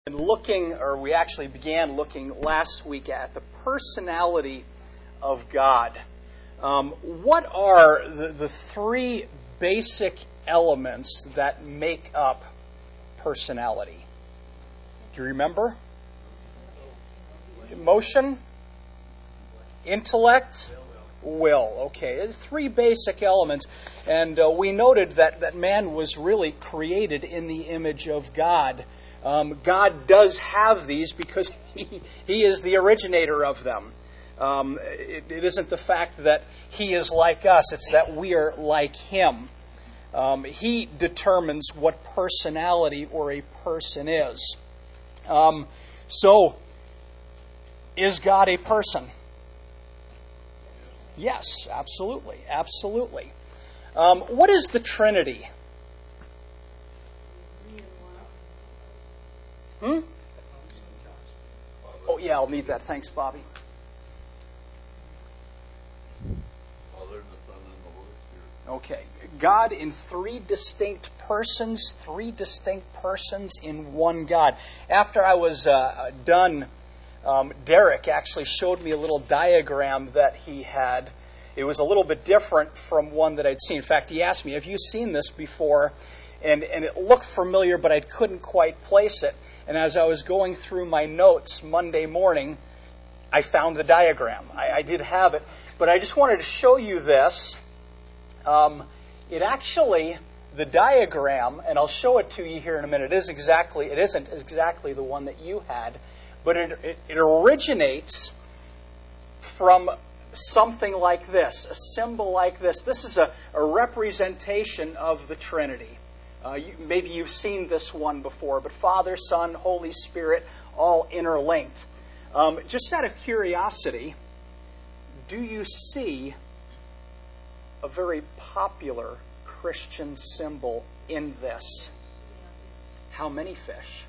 We actually began looking last week at the personality of God. What are the three basic elements that make up personality? Do you remember? Emotion, intellect, will. Okay, three basic elements. And we noted that man was really created in the image of God. God does have these because He is the originator of them. It isn't the fact that He is like us, it's that we are like Him. He determines what personality or a person is. So, is God a person? Yes, absolutely, absolutely. What is the Trinity? Oh, yeah, I'll need that. Thanks, Bobby. Father, the Son, and the Holy Spirit. Okay. God in three distinct persons in one God. After I was done, Derek actually showed me a little diagram that he had. It was a little bit different from one that I'd seen. In fact, he asked me, have you seen this before? And it looked familiar, but I couldn't quite place it. And as I was going through my notes Monday morning, I found the diagram. I did have it. But I just wanted to show you this. The diagram, and I'll show it to you here in a minute, it isn't exactly the one that you had, but it originates from something like this, a symbol like this. This is a representation of the Trinity. Maybe you've seen this one before, but Father, Son, Holy Spirit, all interlinked. Just out of curiosity, do you see a very popular Christian symbol in this? How many fish?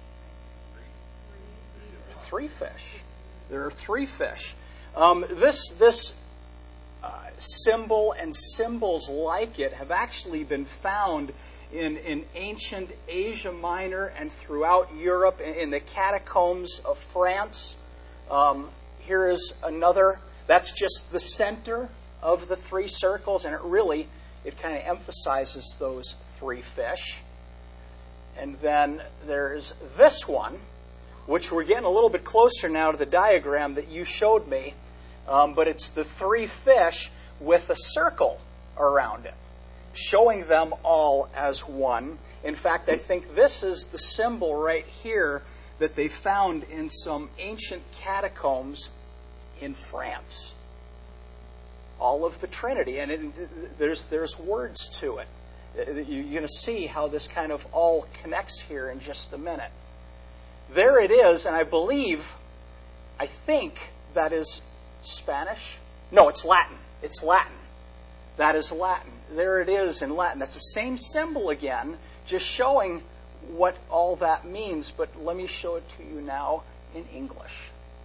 3 fish. There are 3 fish. This symbol and symbols like it have actually been found in ancient Asia Minor and throughout Europe, in the catacombs of France. Here is another. That's just the center of the 3 circles, and it kind of emphasizes those 3 fish. And then there's this one, which we're getting a little bit closer now to the diagram that you showed me, but it's the 3 fish with a circle around it, showing them all as one. In fact, I think this is the symbol right here that they found in some ancient catacombs in France. All of the Trinity, and there's words to it. You're going to see how this kind of all connects here in just a minute. There it is, and I think that is Spanish. No, it's Latin. It's Latin. That is Latin. There it is in Latin. That's the same symbol again, just showing what all that means, but let me show it to you now in English.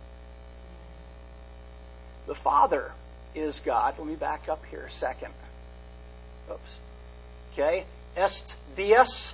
The Father is God. Let me back up here a second. Oops. Okay. Est Deus.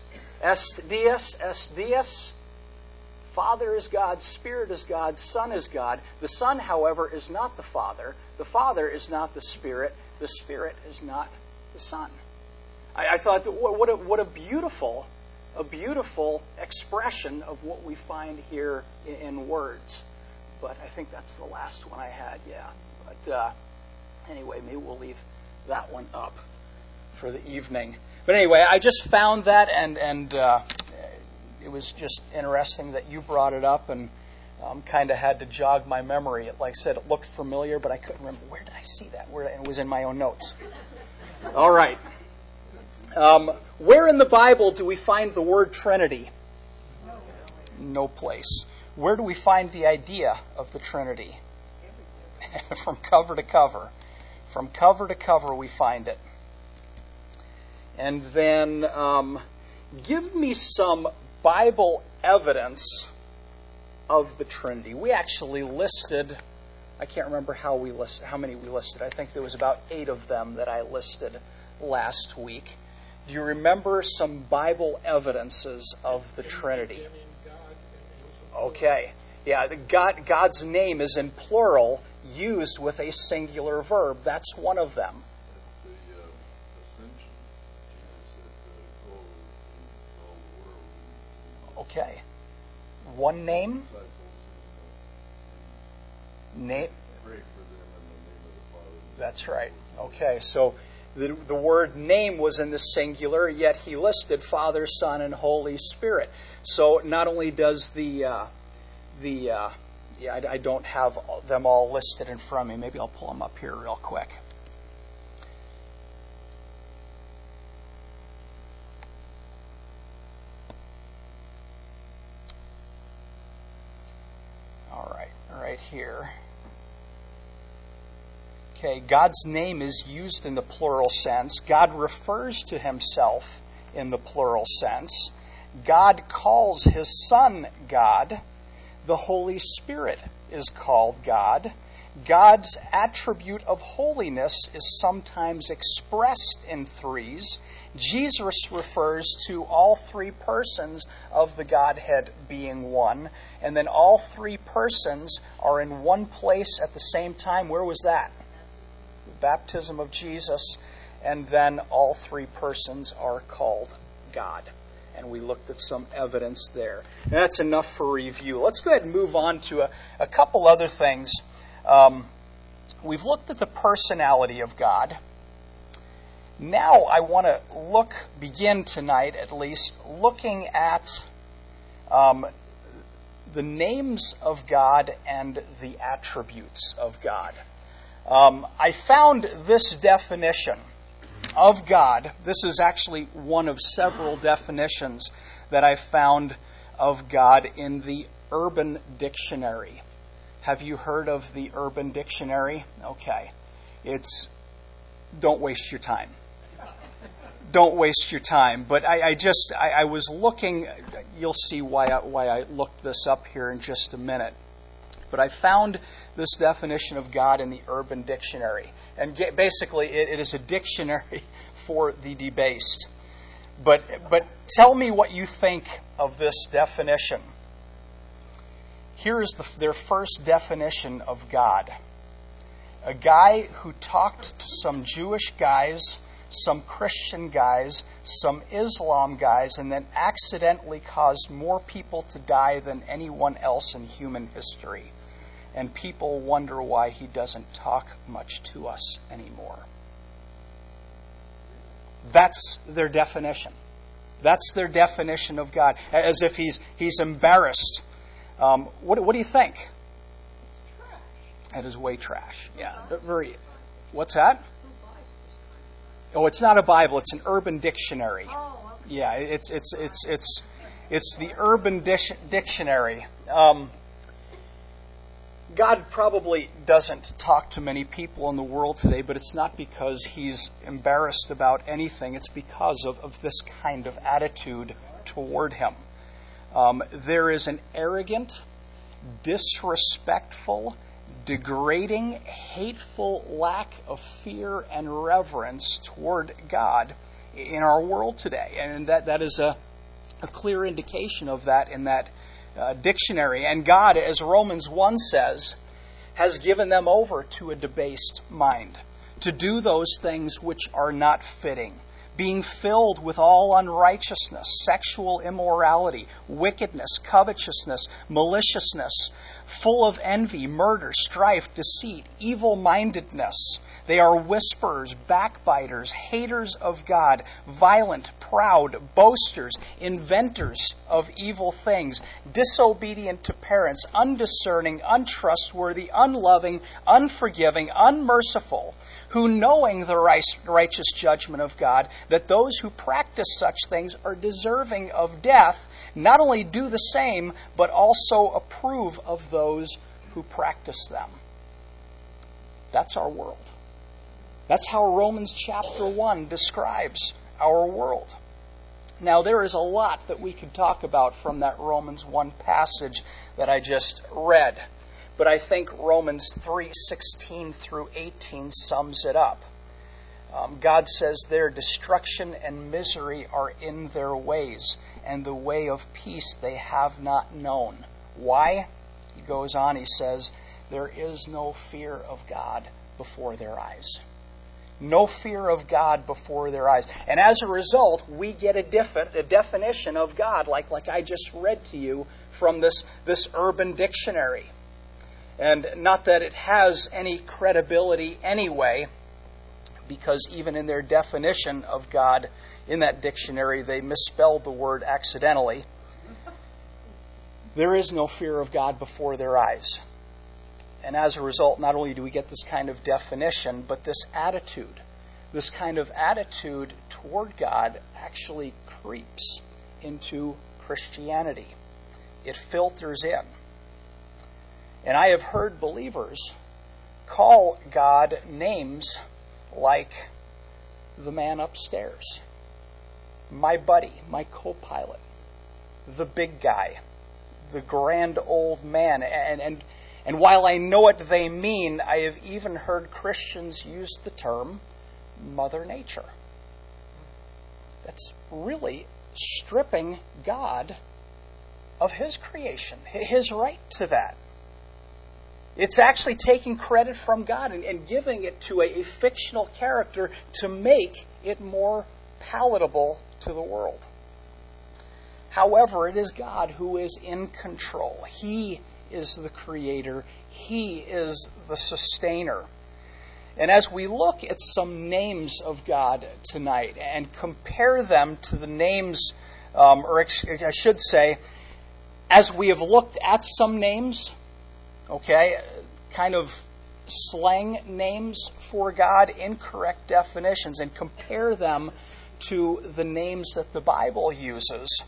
Father is God, Spirit is God, Son is God. The Son, however, is not the Father. The Father is not the Spirit. The Spirit is not the Son. I thought, what a beautiful expression of what we find here in words. But I think that's the last one I had, yeah. But anyway, maybe we'll leave that one up for the evening. But anyway, I just found that, and it was just interesting that you brought it up, and kind of had to jog my memory. Like I said, it looked familiar, but I couldn't remember. Where did I see that? It was in my own notes. All right. Where in the Bible do we find the word Trinity? No place. Where do we find the idea of the Trinity? From cover to cover. From cover to cover we find it. And then give me some Bible evidence of the Trinity. We actually listed, I can't remember how many we listed. I think there was about 8 of them that I listed last week. Do you remember some Bible evidences of the Trinity? Okay. Yeah, God's name is in plural, used with a singular verb. That's one of them. At the ascension, Jesus said, go into all the world Okay. One name? and disciples Name. pray for them in the name of the Father. and the That's Son, and right. the Holy Okay, so the word name was in the singular, yet he listed Father, Son, and Holy Spirit. So not only does I don't have them all listed in front of me. Maybe I'll pull them up here real quick. All right here. Okay, God's name is used in the plural sense. God refers to himself in the plural sense. God calls his Son God. The Holy Spirit is called God. God's attribute of holiness is sometimes expressed in threes. Jesus refers to all three persons of the Godhead being one. And then all three persons are in one place at the same time. Where was that? The baptism of Jesus. And then all three persons are called God. And we looked at some evidence there. And that's enough for review. Let's go ahead and move on to a couple other things. We've looked at the personality of God. Now I want to begin tonight at least, looking at the names of God and the attributes of God. I found this definition of God. This is actually one of several definitions that I found of God in the Urban Dictionary. Have you heard of the Urban Dictionary? Okay. Don't waste your time. Don't waste your time. But I was looking, you'll see why I looked this up here in just a minute. But I found this definition of God in the Urban Dictionary. And basically, it is a dictionary for the debased. But tell me what you think of this definition. Here is their first definition of God. A guy who talked to some Jewish guys, some Christian guys, some Islam guys, and then accidentally caused more people to die than anyone else in human history. And people wonder why he doesn't talk much to us anymore. That's their definition. That's their definition of God. As if he's embarrassed. What do you think? It's trash. That is way trash. Yeah. What's that? Oh, it's not a Bible. It's an Urban Dictionary. Oh, okay. Yeah, it's the Urban Dictionary. God probably doesn't talk to many people in the world today, but it's not because he's embarrassed about anything. It's because of this kind of attitude toward him. There is an arrogant, disrespectful, degrading, hateful lack of fear and reverence toward God in our world today. And that is a clear indication of that in that dictionary. And God, as Romans 1 says, has given them over to a debased mind, to do those things which are not fitting, being filled with all unrighteousness, sexual immorality, wickedness, covetousness, maliciousness, full of envy, murder, strife, deceit, evil-mindedness. They are whisperers, backbiters, haters of God, violent, proud, boasters, inventors of evil things, disobedient to parents, undiscerning, untrustworthy, unloving, unforgiving, unmerciful, who, knowing the righteous judgment of God, that those who practice such things are deserving of death, not only do the same, but also approve of those who practice them. That's our world. That's how Romans chapter 1 describes our world. Now, there is a lot that we could talk about from that Romans 1 passage that I just read. But I think Romans 3:16 through 18 sums it up. God says, their destruction and misery are in their ways, and the way of peace they have not known. Why? He goes on, he says, there is no fear of God before their eyes. No fear of God before their eyes. And as a result, we get a definition of God, like I just read to you from this Urban Dictionary. And not that it has any credibility anyway, because even in their definition of God in that dictionary, they misspelled the word accidentally. There is no fear of God before their eyes. And as a result, not only do we get this kind of definition, but this attitude. This kind of attitude toward God actually creeps into Christianity. It filters in. And I have heard believers call God names like the man upstairs, my buddy, my co-pilot, the big guy, the grand old man. And while I know what they mean, I have even heard Christians use the term Mother Nature. That's really stripping God of His creation, His right to that. It's actually taking credit from God and giving it to a fictional character to make it more palatable to the world. However, it is God who is in control. He is the creator. He is the sustainer. And as we look at some names of God tonight and compare them to the names, or I should say, as we have looked at some names, okay, kind of slang names for God, incorrect definitions, and compare them to the names that the Bible uses,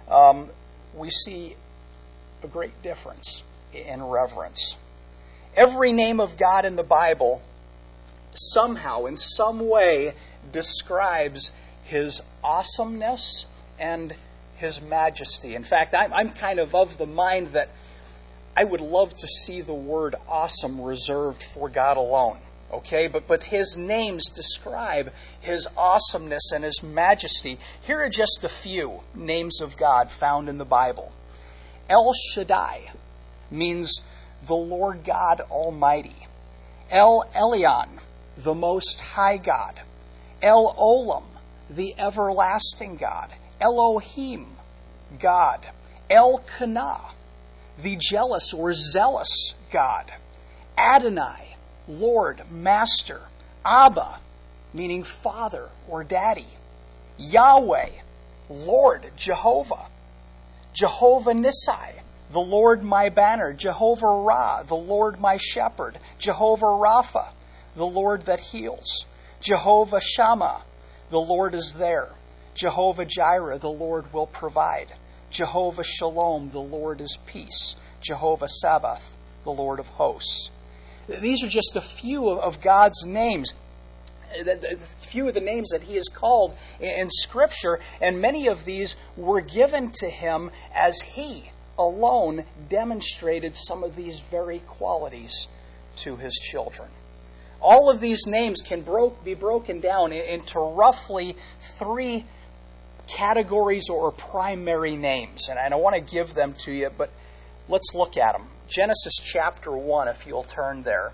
we see a great difference in reverence. Every name of God in the Bible somehow, in some way, describes His awesomeness and His majesty. In fact, I'm kind of the mind that I would love to see the word awesome reserved for God alone. Okay, but His names describe His awesomeness and His majesty. Here are just a few names of God found in the Bible. El Shaddai means the Lord God Almighty. El Elyon, the Most High God. El Olam, the Everlasting God. Elohim, God. El Kanah, the jealous or zealous God. Adonai, Lord, Master. Abba, meaning Father or Daddy. Yahweh, Lord, Jehovah. Jehovah Nissi, the Lord my banner. Jehovah Ra, the Lord my shepherd. Jehovah Rapha, the Lord that heals. Jehovah Shammah, the Lord is there. Jehovah Jireh, the Lord will provide. Jehovah Shalom, the Lord is peace. Jehovah Sabaoth, the Lord of hosts. These are just a few of God's names, a few of the names that He is called in Scripture, and many of these were given to Him as He alone demonstrated some of these very qualities to His children. All of these names can be broken down into roughly three categories or primary names, and I want to give them to you, but let's look at them. Genesis chapter 1, if you'll turn there.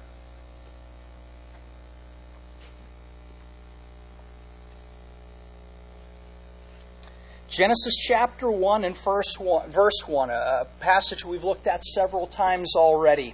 Genesis chapter 1 and verse 1, a passage we've looked at several times already.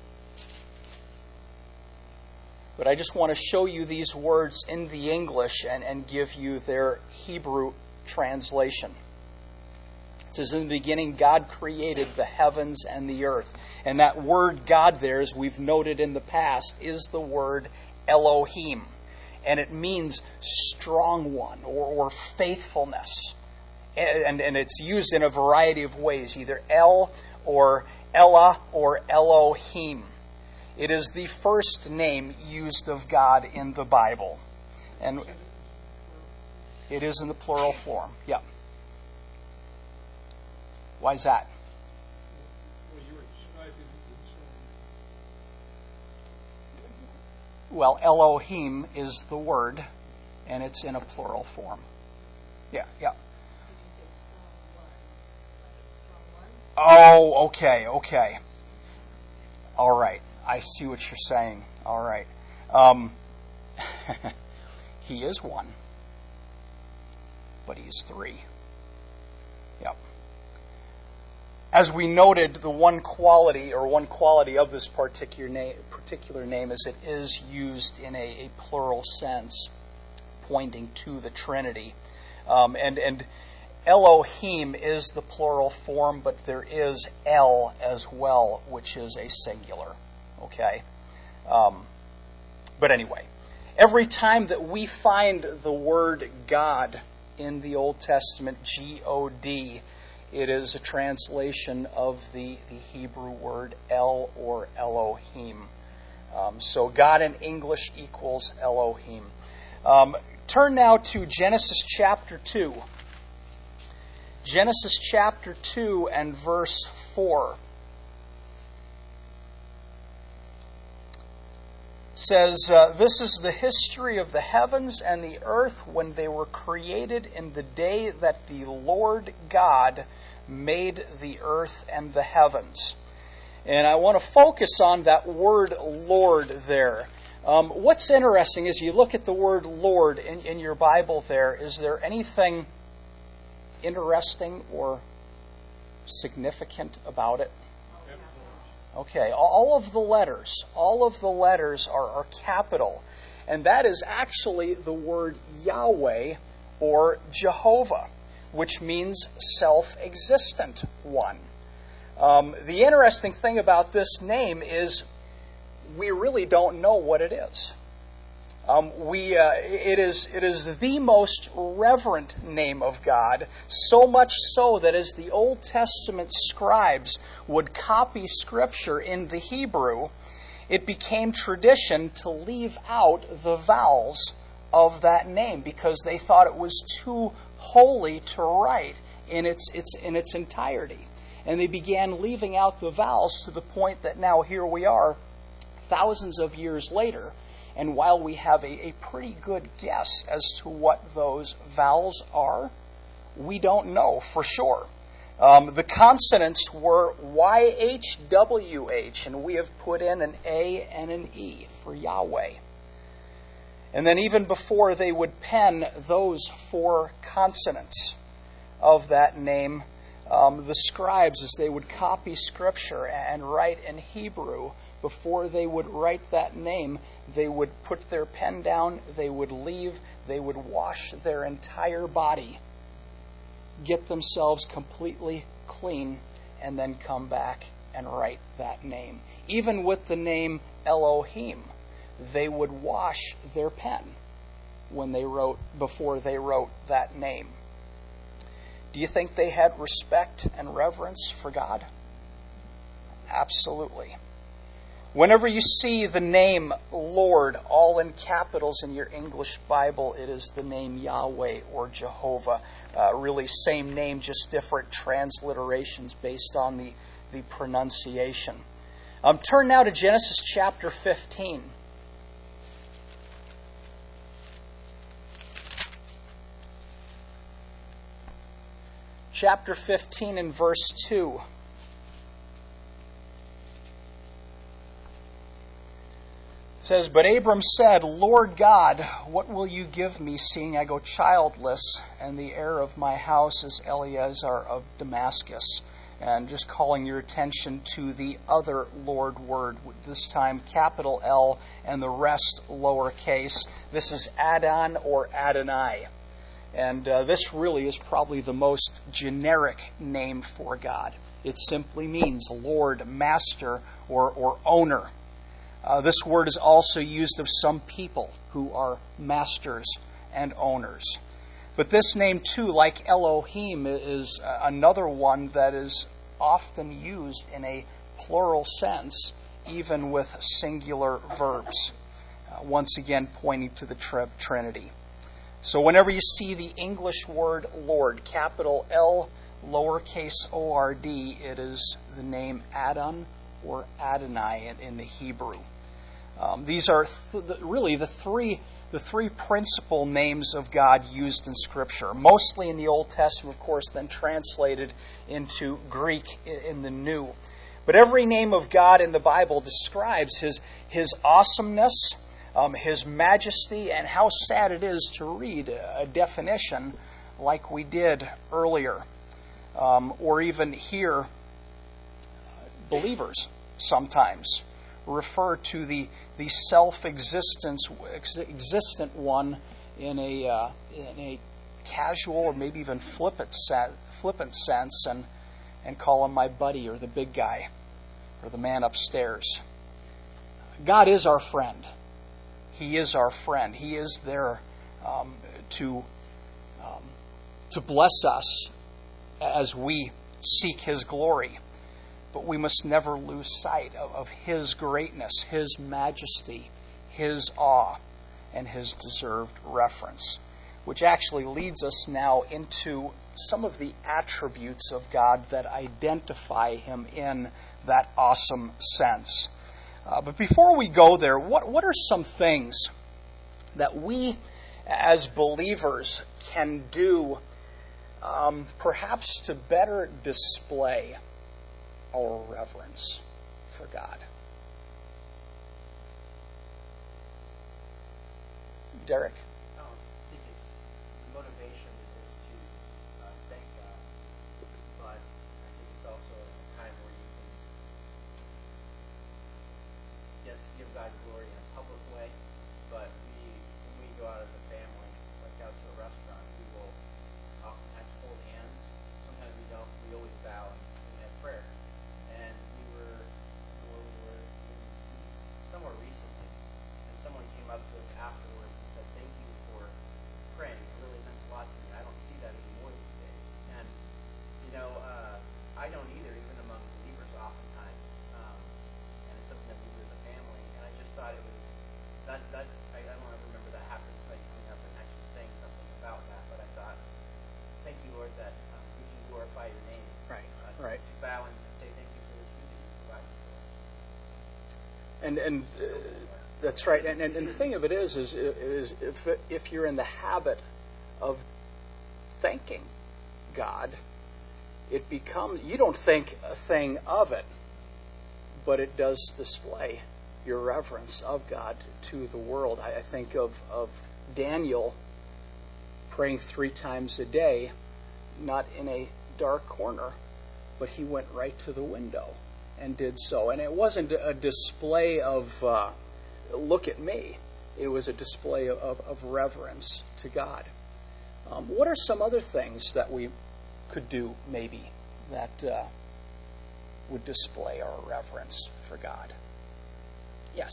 But I just want to show you these words in the English and give you their Hebrew translation. It says, in the beginning, God created the heavens and the earth. And that word God there, as we've noted in the past, is the word Elohim. And it means strong one or faithfulness. And it's used in a variety of ways, either El or Ella or Elohim. It is the first name used of God in the Bible. And it is in the plural form. Yeah. Why is that? Well, Elohim is the word, and it's in a plural form. Yeah. Oh, okay. All right. I see what you're saying. All right. He is one, but he's three. Yep. As we noted, the one quality of this particular name is it is used in a plural sense, pointing to the Trinity. And Elohim is the plural form, but there is El as well, which is a singular. Okay? But anyway, every time that we find the word God in the Old Testament, G-O-D, it is a translation of the Hebrew word El or Elohim. So God in English equals Elohim. Turn now to Genesis chapter 2. Genesis chapter 2 and verse 4 says, "This is the history of the heavens and the earth when they were created in the day that the Lord God made the earth and the heavens." And I want to focus on that word Lord there. What's interesting is you look at the word Lord in your Bible there. Is there anything interesting or significant about it? Okay, all of the letters are capital. And that is actually the word Yahweh or Jehovah, which means self-existent one. The interesting thing about this name is we really don't know what it is. It is the most reverent name of God, so much so that as the Old Testament scribes would copy Scripture in the Hebrew, it became tradition to leave out the vowels of that name because they thought it was too holy to write in its entirety. And they began leaving out the vowels to the point that now here we are, thousands of years later, and while we have a pretty good guess as to what those vowels are, we don't know for sure. The consonants were YHWH, and we have put in an A and an E for Yahweh. And then even before they would pen those four consonants of that name, the scribes, as they would copy Scripture and write in Hebrew, before they would write that name, they would put their pen down, they would leave, they would wash their entire body, get themselves completely clean, and then come back and write that name. Even with the name Elohim, they would wash their pen before they wrote that name. Do you think they had respect and reverence for God? Absolutely. Whenever you see the name Lord, all in capitals in your English Bible, it is the name Yahweh or Jehovah. Really same name, just different transliterations based on the pronunciation. Turn now to Genesis chapter 15. Chapter 15 and verse 2. It says, "But Abram said, Lord God, what will you give me, seeing I go childless, and the heir of my house is Eleazar of Damascus?" And just calling your attention to the other Lord word, this time capital L and the rest lowercase. This is Adon or Adonai. And this really is probably the most generic name for God. It simply means Lord, Master, or Owner. This word is also used of some people who are masters and owners. But this name too, like Elohim, is another one that is often used in a plural sense, even with singular verbs. Once again, pointing to the Trinity. So whenever you see the English word Lord, capital L, lowercase O-R-D, it is the name Adon or Adonai in the Hebrew. These are really the the three principal names of God used in Scripture, mostly in the Old Testament, of course, then translated into Greek in the New. But every name of God in the Bible describes His awesomeness, His majesty, and how sad it is to read a definition like we did earlier, or even hear believers sometimes refer to the self-existent one in a casual or maybe even flippant sense, and call him my buddy or the big guy or the man upstairs. God is our friend. He is our friend. He is there to bless us as we seek His glory. But we must never lose sight of His greatness, His majesty, His awe, and His deserved reverence. Which actually leads us now into some of the attributes of God that identify Him in that awesome sense. But before we go there, what are some things that we as believers can do perhaps to better display our reverence for God? Derek? I think it's the motivation is to thank God, but I think it's also a time where you can, yes, give God glory in a public way, but when we go out as a family, like out to a restaurant, we will oftentimes hold hands. Sometimes we don't. We always bow and have prayer. And we were somewhere recently, and someone came up to us afterwards and said, "Thank you for praying. It really meant a lot to me. I don't see that anymore these days." And I don't either, even among believers, oftentimes. And it's something that we do as a family. And I just thought it was that I don't ever remember that happening. Somebody coming up and actually saying something about that. But I thought, thank you, Lord, that we can glorify Your name. Right. To bow and say thank you for this food that You provided for us. And that's right. And the thing of it is if you're in the habit of thanking God, it becomes, you don't think a thing of it, but it does display your reverence of God to the world. I think of Daniel praying 3 times a day, not in a dark corner, but he went right to the window and did so. And it wasn't a display of, look at me. It was a display of reverence to God. What are some other things that we could do, maybe, that would display our reverence for God? Yes?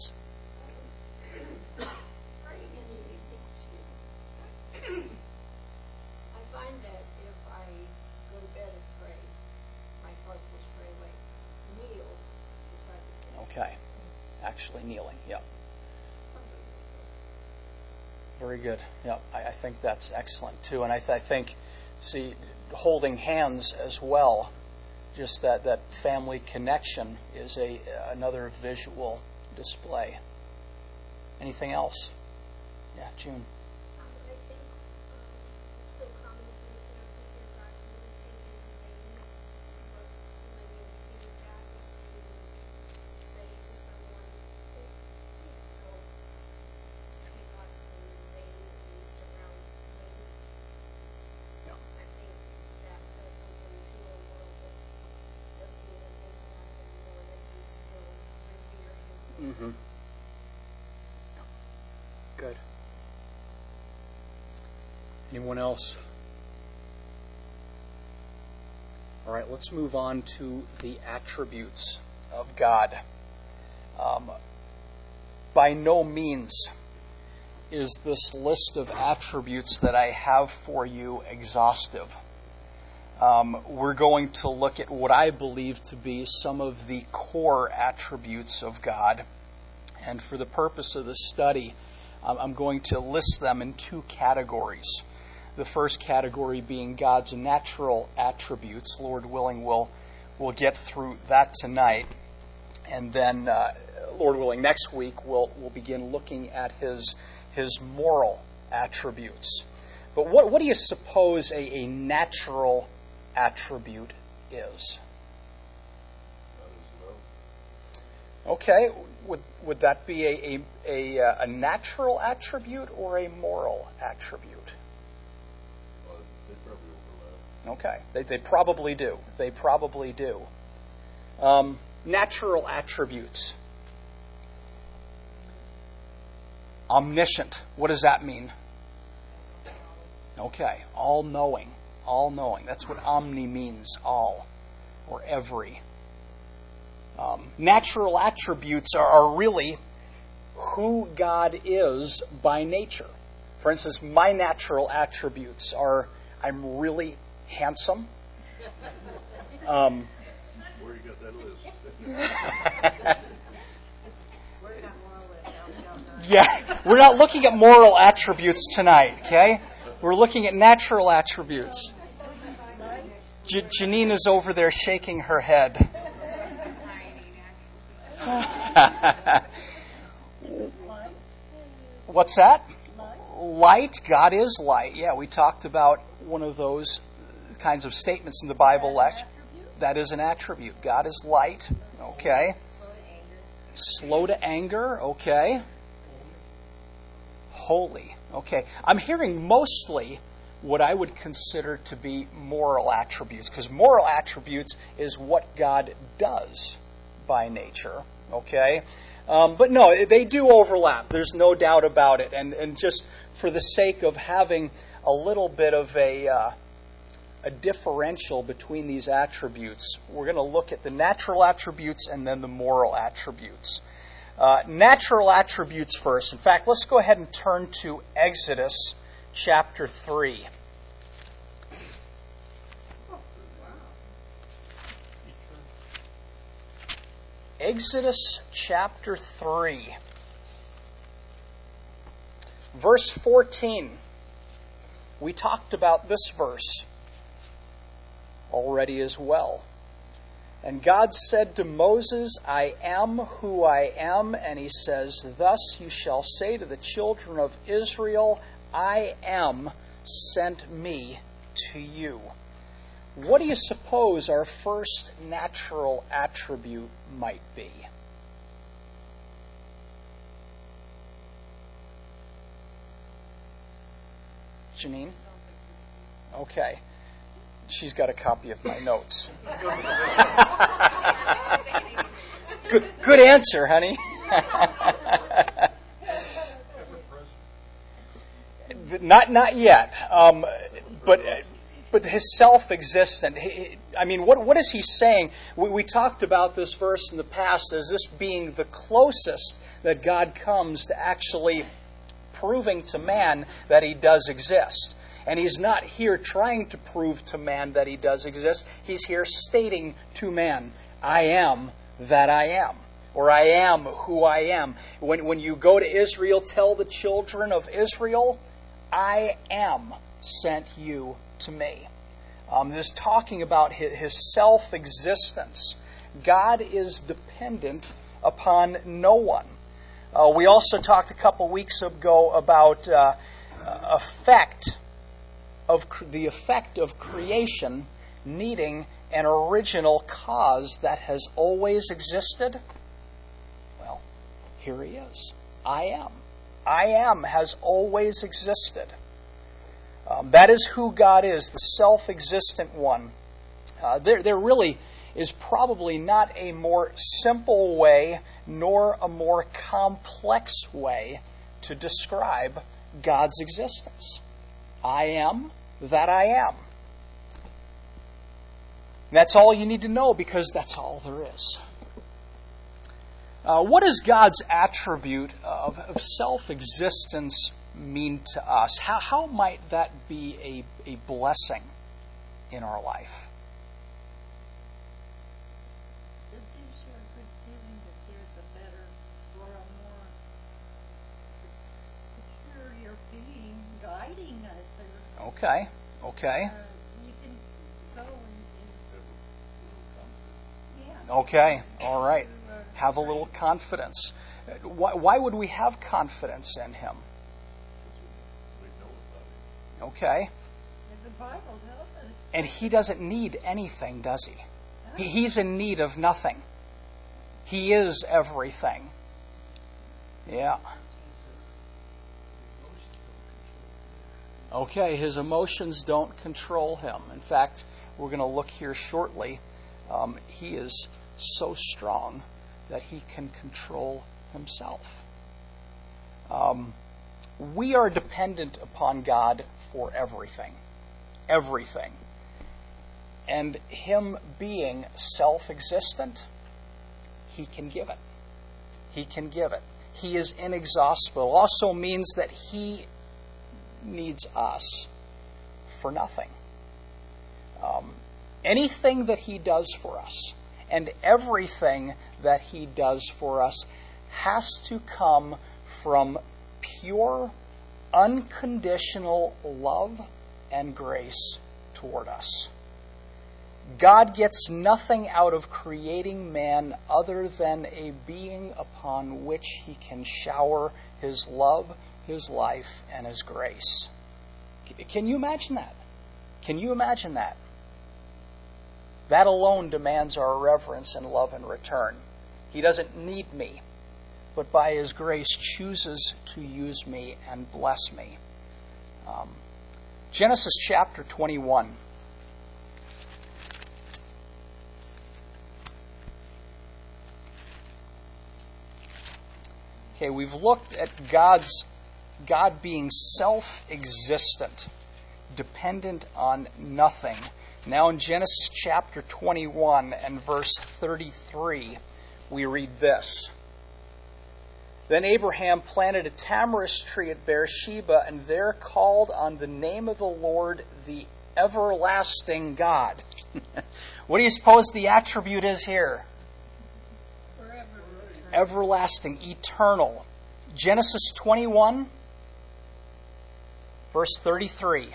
Praying in the evening, excuse me. I find that if I go to bed and pray, my thoughts will stray away. Kneel beside the bed. Okay. Actually kneeling, yeah. Very good. Yeah, I think that's excellent too. And I think, holding hands as well, just that family connection is another visual display. Anything else? Yeah, June. I think it's so common for listeners to hear God's name taken in vain. But when you hear that, you say to someone, please don't take God's name in vain, at least around me. Yeah. I think that says something to a world that doesn't even think about it anymore, that you still revere His name. Mm-hmm. Good. Anyone else? All right, let's move on to the attributes of God. By no means is this list of attributes that I have for you exhaustive. We're going to look at what I believe to be some of the core attributes of God. And for the purpose of this study, I'm going to list them in 2 categories. The first category being God's natural attributes. Lord willing, we'll get through that tonight. And then, Lord willing, next week we'll begin looking at His his moral attributes. But what do you suppose a natural attribute is? That is love. Okay, would that be a natural attribute or a moral attribute? Well, they probably overlap. Okay, they probably do. They probably do. Natural attributes. Omniscient. What does that mean? Okay, all-knowing. All-knowing. That's what omni means, all, or every. Natural attributes are really who God is by nature. For instance, my natural attributes are I'm really handsome. Where you got that list? Yeah, we're not looking at moral attributes tonight, okay? We're looking at natural attributes. Janine is over there shaking her head. What's that? Light. God is light. Yeah, we talked about one of those kinds of statements in the Bible. That is an attribute. God is light. Okay. Slow to anger. Okay. Holy. Okay. I'm hearing mostly what I would consider to be moral attributes, because moral attributes is what God does by nature. Okay. But no, they do overlap. There's no doubt about it. And just for the sake of having a little bit of a differential between these attributes, we're going to look at the natural attributes and then the moral attributes. Natural attributes first. In fact, let's go ahead and turn to Exodus chapter 3. Exodus chapter 3. Verse 14. We talked about this verse already as well. And God said to Moses, I am who I am. And he says, thus you shall say to the children of Israel, I am sent me to you. What do you suppose our first natural attribute might be? Janine? Okay. She's got a copy of my notes. Good answer, honey. Not yet. But his self-existent. I mean, what is he saying? We talked about this verse in the past as this being the closest that God comes to actually proving to man that he does exist. And he's not here trying to prove to man that he does exist. He's here stating to man, I am that I am. Or I am who I am. When you go to Israel, tell the children of Israel, I am sent you to me. This is talking about his self-existence. God is dependent upon no one. We also talked a couple weeks ago about the effect of creation needing an original cause that has always existed. Well, here he is. I am. I am has always existed. That is who God is, the self-existent one. There really is probably not a more simple way nor a more complex way to describe God's existence. I am that I am. That's all you need to know because that's all there is. What does God's attribute of self-existence mean to us? How might that be a blessing in our life? It gives you a good feeling that there's a better or a more superior being guiding us. Okay. You can go yeah. Okay. All right. Have a little confidence. Why would we have confidence in Him? Okay? And the Bible tells us. And he doesn't need anything, does he? He's in need of nothing. He is everything. Yeah. Okay, his emotions don't control him. In fact, we're going to look here shortly. He is so strong that he can control himself. We are dependent upon God for everything. Everything. And him being self-existent, he can give it. He can give it. He is inexhaustible. Also means that he needs us for nothing. Anything that he does for us and everything that he does for us has to come from pure, unconditional love and grace toward us. God gets nothing out of creating man other than a being upon which he can shower his love, his life, and his grace. Can you imagine that? Can you imagine that? That alone demands our reverence and love in return. He doesn't need me, but by his grace chooses to use me and bless me. Genesis chapter 21. Okay, we've looked at God being self-existent, dependent on nothing. Now in Genesis chapter 21 and verse 33, we read this. Then Abraham planted a tamarisk tree at Beersheba and there called on the name of the Lord, the everlasting God. What do you suppose the attribute is here? Everlasting, eternal. Genesis 21, verse 33.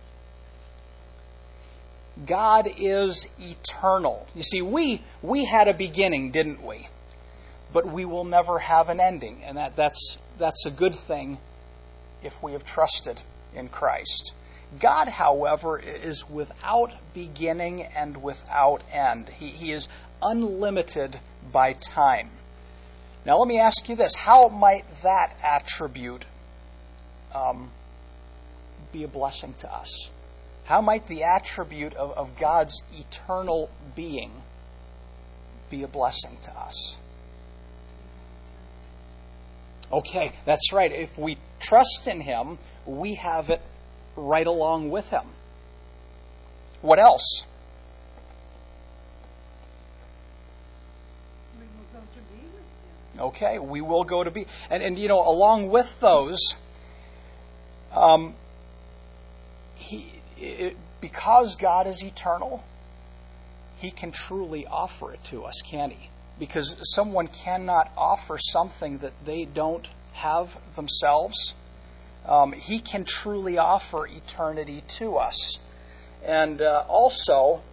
God is eternal. You see, we had a beginning, didn't we? But we will never have an ending, and that's a good thing if we have trusted in Christ. God, however, is without beginning and without end. He is unlimited by time. Now let me ask you this. How might that attribute be a blessing to us? How might the attribute of God's eternal being be a blessing to us? Okay, that's right. If we trust in him, we have it right along with him. What else? We will go to be with him. Okay, we will go to be. And you know, along with those, because God is eternal, he can truly offer it to us, can't he? Because someone cannot offer something that they don't have themselves. He can truly offer eternity to us. And also,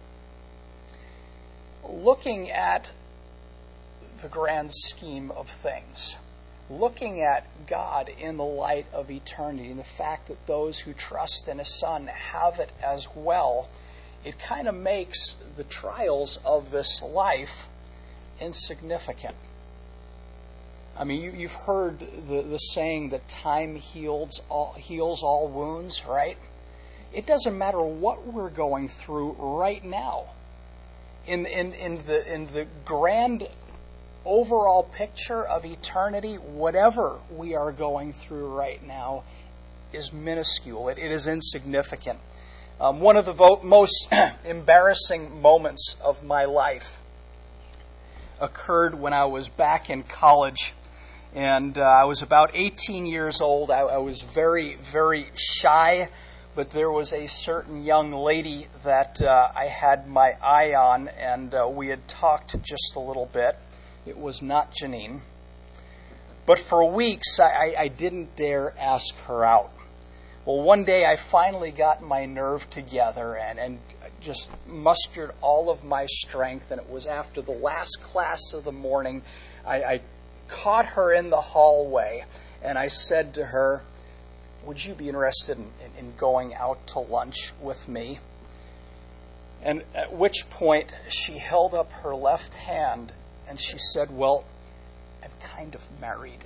looking at the grand scheme of things, looking at God in the light of eternity and the fact that those who trust in his Son have it as well, it kind of makes the trials of this life insignificant. I mean, you've heard the saying that time heals all wounds, right? It doesn't matter what we're going through right now. In the grand overall picture of eternity, whatever we are going through right now is minuscule. It is insignificant. One of the most embarrassing moments of my life occurred when I was back in college, and I was about 18 years old. I was very, very shy, but there was a certain young lady that I had my eye on, and we had talked just a little bit. It was not Janine. But for weeks, I didn't dare ask her out. Well, one day I finally got my nerve together and just mustered all of my strength, and it was after the last class of the morning. I caught her in the hallway, and I said to her, would you be interested in going out to lunch with me? And at which point she held up her left hand and she said, well, I'm kind of married.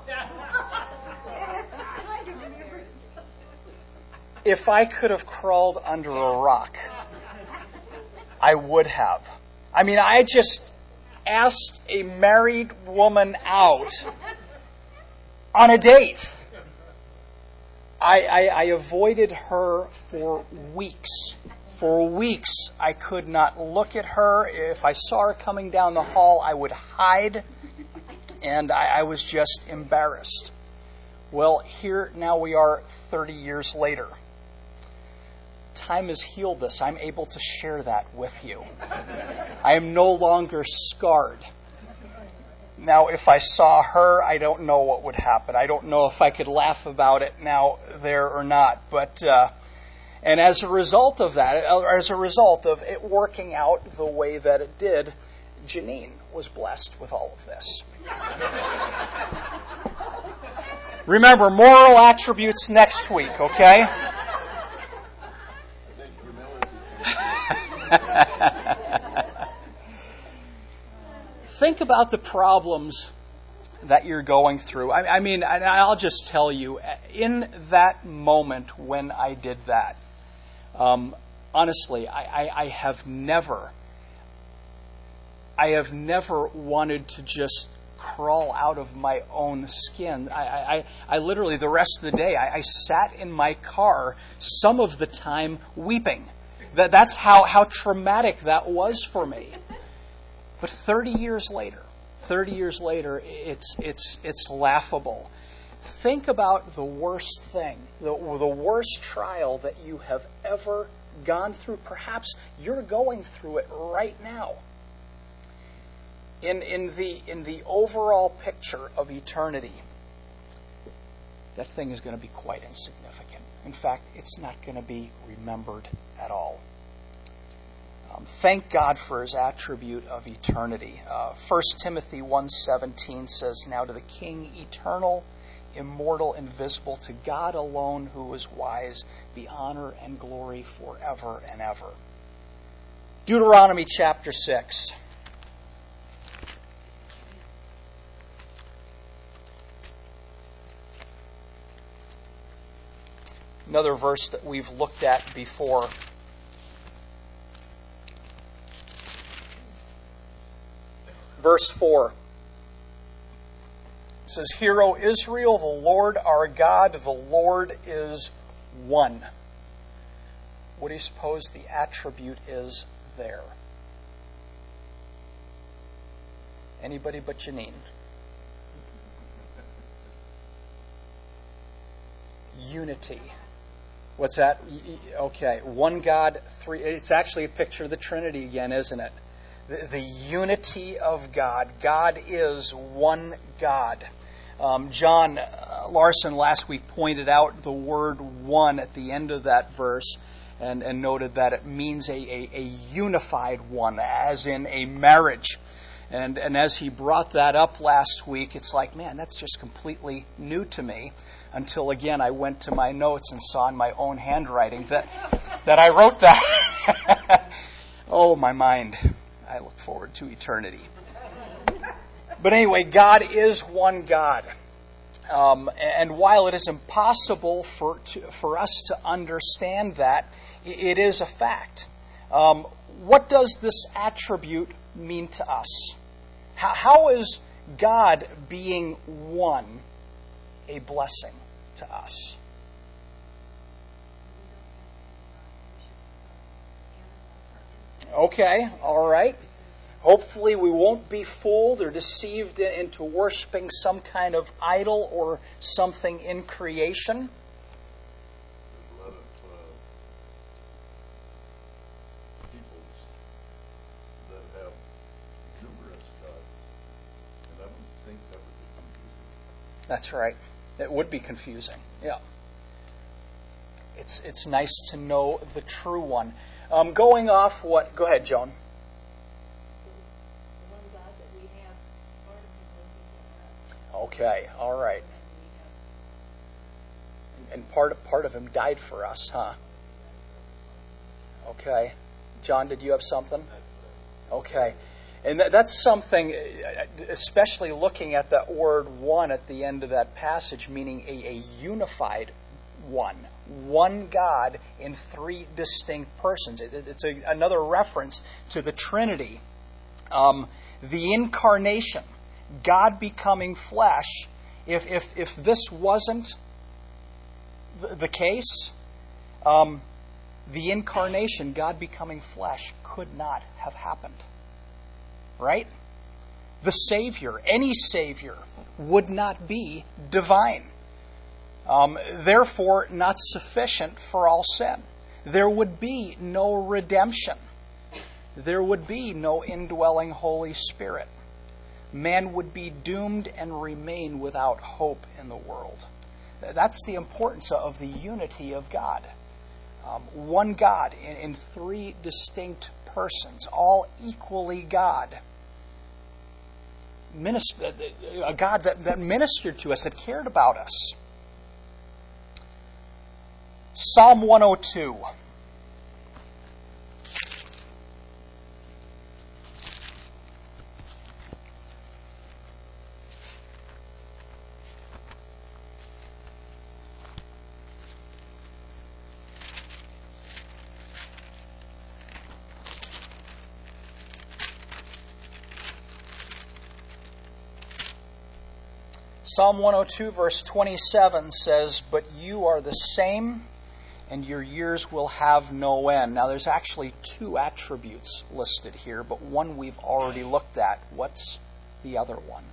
If I could have crawled under a rock, I would have. I mean, I just asked a married woman out on a date. I avoided her for weeks. For weeks, I could not look at her. If I saw her coming down the hall, I would hide, and I was just embarrassed. Well, here now we are 30 years later. Time has healed this. I'm able to share that with you. I am no longer scarred. Now, if I saw her, I don't know what would happen. I don't know if I could laugh about it now, there or not. But, and as a result of that, as a result of it working out the way that it did, Janine was blessed with all of this. Remember, moral attributes next week, okay? Think about the problems that you're going through. I mean, I'll just tell you, in that moment when I did that, honestly, I have never wanted to just crawl out of my own skin. I literally, the rest of the day, I sat in my car, some of the time, weeping. That's how traumatic that was for me. But 30 years later, it's laughable. Think about the worst thing, the worst trial that you have ever gone through. Perhaps you're going through it right now. In the overall picture of eternity, that thing is going to be quite insignificant. In fact, it's not going to be remembered at all. Thank God for His attribute of eternity. 1 Timothy 1:17 says, now to the King, eternal, immortal, invisible, to God alone who is wise, be honor and glory forever and ever. Deuteronomy chapter 6. Another verse that we've looked at before. Verse 4. It says, Hear, O Israel, the Lord our God, the Lord is one. What do you suppose the attribute is there? Anybody but Janine? Unity. What's that? Okay, one God, three. It's actually a picture of the Trinity again, isn't it? The unity of God. God is one God. John Larson last week pointed out the word one at the end of that verse and noted that it means a unified one, as in a marriage. And as he brought that up last week, it's like, man, that's just completely new to me. Until again, I went to my notes and saw in my own handwriting that I wrote that. Oh, my mind. I look forward to eternity. But anyway, God is one God. And while it is impossible for us to understand that, it is a fact. What does this attribute mean to us? How is God being one a blessing to us? Okay, all right. Hopefully we won't be fooled or deceived into worshiping some kind of idol or something in creation. There's a lot of peoples that have numerous gods, and I don't think that would be confusing. That's right. It would be confusing. Yeah. It's nice to know the true one. Going off what? Go ahead, Joan. The one God that we have, part of Him lives in us. Okay, all right. And part of him died for us, huh? Okay. John, did you have something? Okay. And that's something, especially looking at that word one at the end of that passage, meaning a unified one. One God in three distinct persons. It's another reference to the Trinity. The incarnation, God becoming flesh. If this wasn't the case, the incarnation, God becoming flesh, could not have happened. Right? The Savior, any Savior, would not be divine. Therefore, not sufficient for all sin. There would be no redemption. There would be no indwelling Holy Spirit. Man would be doomed and remain without hope in the world. That's the importance of the unity of God. One God in three distinct persons, all equally God. A God that ministered to us, that cared about us. Psalm 102. Psalm 102 verse 27 says, "But you are the same, and your years will have no end." Now there's actually two attributes listed here, but one we've already looked at. What's the other one?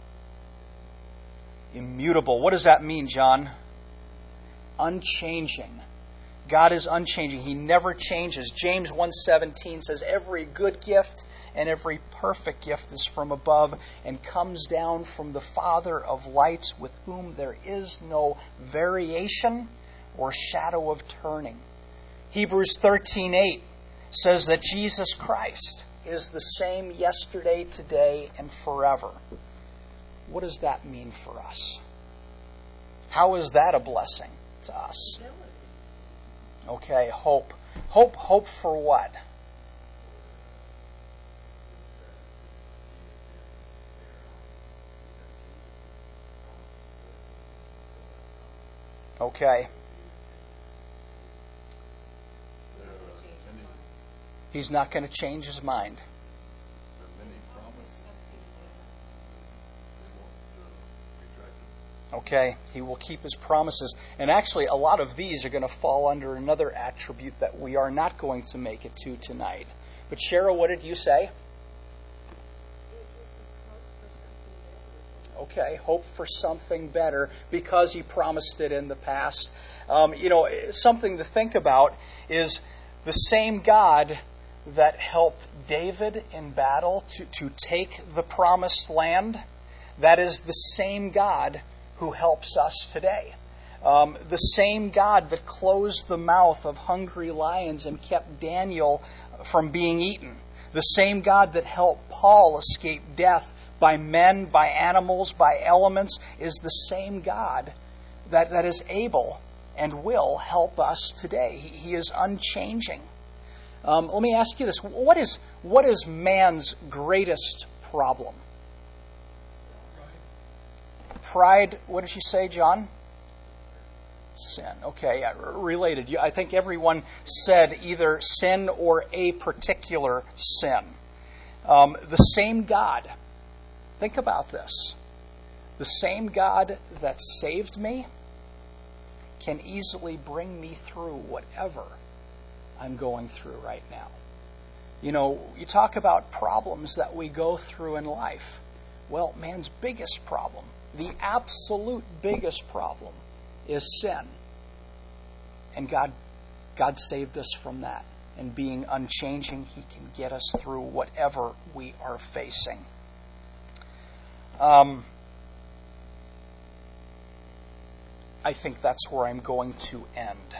Immutable. What does that mean, John? Unchanging. God is unchanging. He never changes. James 1:17 says, "Every good gift and every perfect gift is from above and comes down from the Father of lights, with whom there is no variation or shadow of turning." Hebrews 13:8 says that Jesus Christ is the same yesterday, today, and forever. What does that mean for us? How is that a blessing to us? Okay, hope. Hope for what? Okay. He's not going to change his mind. Okay, he will keep his promises. And actually, a lot of these are going to fall under another attribute that we are not going to make it to tonight. But Cheryl, what did you say? Okay, hope for something better because he promised it in the past. Something to think about is the same God that helped David in battle to take the promised land. That is the same God who helps us today. The same God that closed the mouth of hungry lions and kept Daniel from being eaten. The same God that helped Paul escape death by men, by animals, by elements, is the same God that is able and will help us today. He is unchanging. Let me ask you this. What is man's greatest problem? Pride, what did you say, John? Sin. Okay, yeah, related. I think everyone said either sin or a particular sin. The same God, think about this. The same God that saved me can easily bring me through whatever I'm going through right now. You talk about problems that we go through in life. Well, man's biggest problem, the absolute biggest problem, is sin. And God saved us from that. And being unchanging, He can get us through whatever we are facing. I think that's where I'm going to end.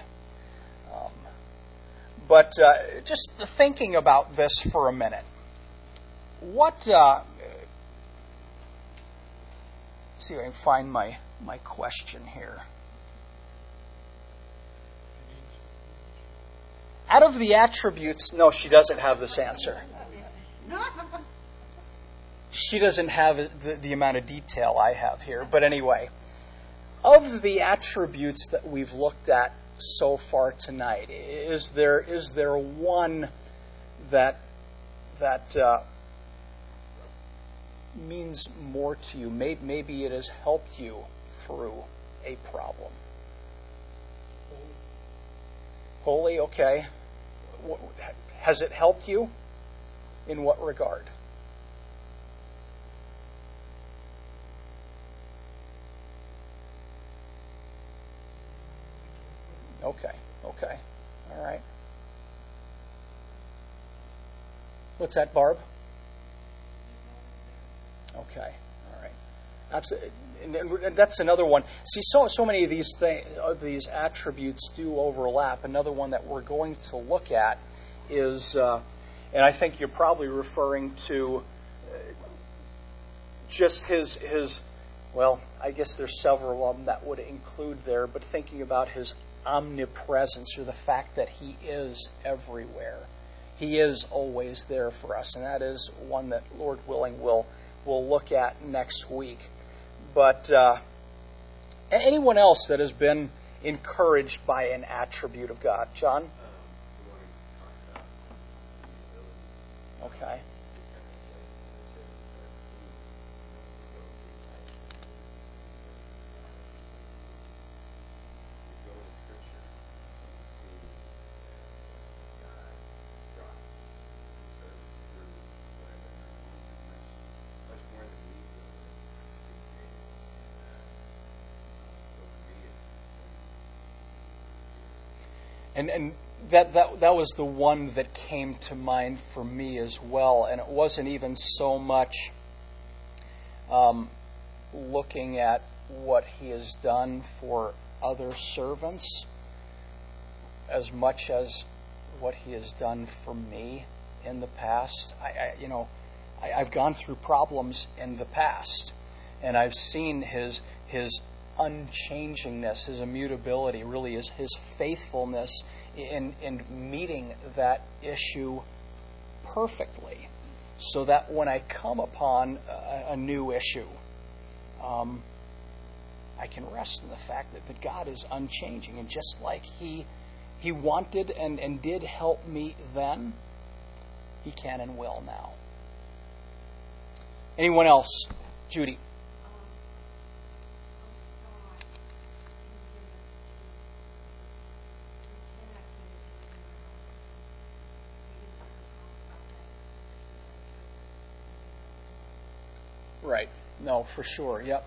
But just thinking about this for a minute. Let's see if I can find my question here. of the attributes, no, she doesn't have this answer. She doesn't have the amount of detail I have here. But anyway, of the attributes that we've looked at so far tonight, is there one that means more to you? Maybe it has helped you through a problem. Holy, okay. Has it helped you? In what regard? Okay. All right. What's that, Barb? Okay. All right. Absolutely. And that's another one. See, so many of these attributes do overlap. Another one that we're going to look at is, and I think you're probably referring to just his. Well, I guess there's several of them that would include there, but thinking about his omnipresence, or the fact that he is everywhere. He is always there for us, and that is one that, Lord willing, we'll look at next week. But anyone else that has been encouraged by an attribute of God? John? Okay. And that was the one that came to mind for me as well. And it wasn't even so much looking at what he has done for other servants as much as what he has done for me in the past. I've gone through problems in the past, and I've seen his unchangingness, his immutability, really his faithfulness in meeting that issue perfectly, so that when I come upon a new issue, I can rest in the fact that God is unchanging, and just like He wanted and did help me then, He can and will now. Anyone else? Judy. Right. No, for sure. Yep.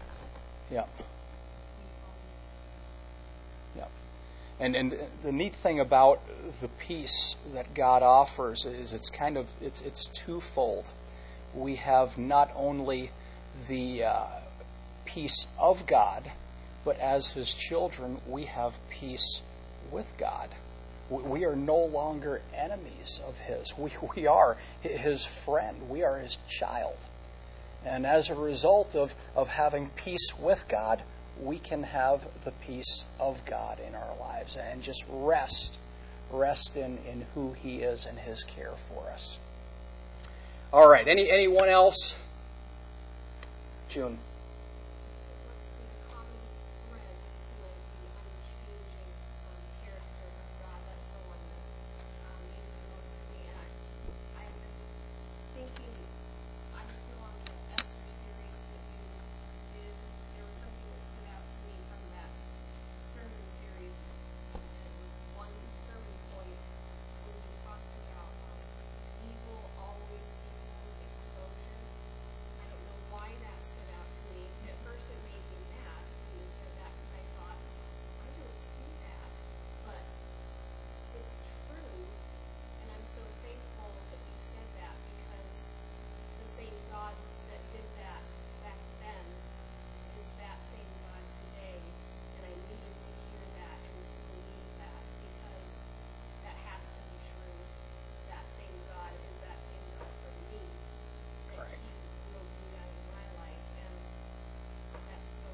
And the neat thing about the peace that God offers is it's twofold. We have not only the peace of God, but as His children, we have peace with God. We are no longer enemies of His. We are His friend. We are His child. And as a result of having peace with God, we can have the peace of God in our lives and just rest in who He is and His care for us. All right. Anyone else? June. What's the common thread between the unchanging character of God? That's the one that means the most to me. And I've been thinking, I'm still on the Esther series that you did. There was something that stood out to me from that sermon series, and it was one sermon point when you talked about evil always equals exposure. I don't know why that stood out to me. At first it made me mad when you said that, because I thought, I don't see that, but it's true, and I'm so thankful that you said that, because the same God that did that back then is that same God today, and I needed to hear that and to believe that, because that has to be true. That same God is that same God for me, that Right. He will do that in my life, and that's so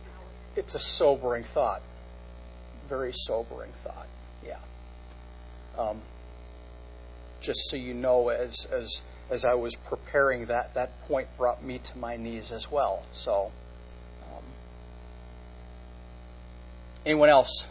It's a sobering thought. Very sobering thought. Yeah. Just so you know, as I was preparing that point brought me to my knees as well. So, anyone else?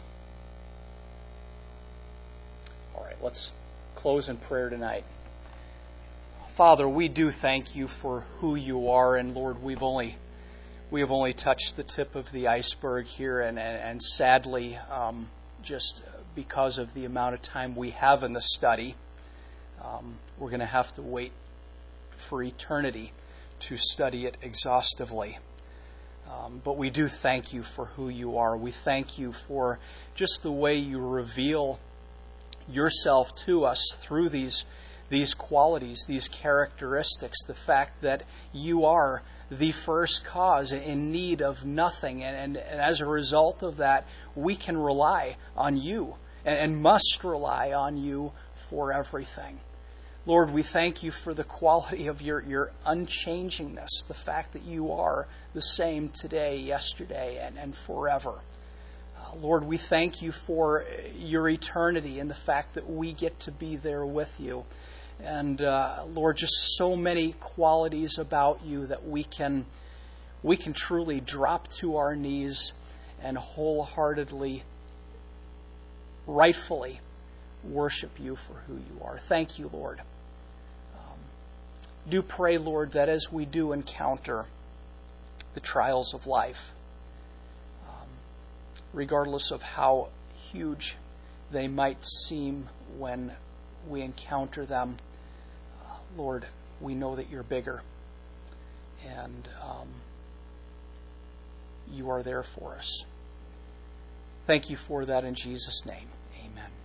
All right, let's close in prayer tonight. Father, we do thank you for who you are, and Lord, we have only touched the tip of the iceberg here, and sadly, just because of the amount of time we have in the study, we're going to have to wait for eternity to study it exhaustively. But we do thank you for who you are. We thank you for just the way you reveal yourself to us through these qualities, these characteristics, the fact that you are the first cause in need of nothing. And as a result of that, we can rely on you and must rely on you for everything. Lord, we thank you for the quality of your unchangingness, the fact that you are the same today, yesterday, and forever. Lord, we thank you for your eternity and the fact that we get to be there with you. And Lord, just so many qualities about you that we can truly drop to our knees and wholeheartedly, rightfully worship you for who you are. Thank you, Lord. Do pray, Lord, that as we do encounter the trials of life, regardless of how huge they might seem when we encounter them, Lord, we know that you're bigger, and you are there for us. Thank you for that in Jesus' name. Amen.